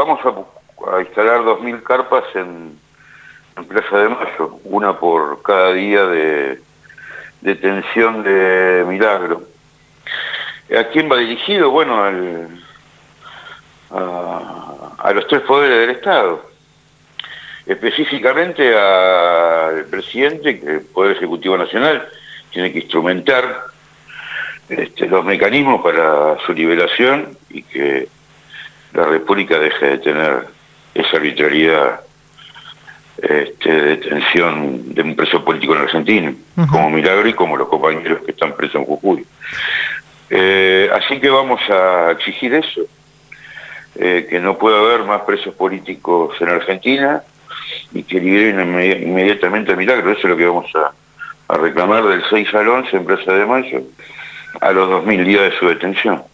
vamos a instalar 2000 carpas en Plaza de Mayo, una por cada día de detención de Milagro. ¿A quién va dirigido? Bueno, a los tres poderes del Estado. Específicamente al presidente, que el Poder Ejecutivo Nacional tiene que instrumentar los mecanismos para su liberación y que la República deje de tener esa arbitrariedad de detención de un preso político en Argentina, como Milagro y como los compañeros que están presos en Jujuy. Así que vamos a exigir eso, que no pueda haber más presos políticos en Argentina y que liberen inmediatamente a Milagro. Eso es lo que vamos a reclamar del 6 al 11 en Plaza de Mayo, a los 2000 días de su detención.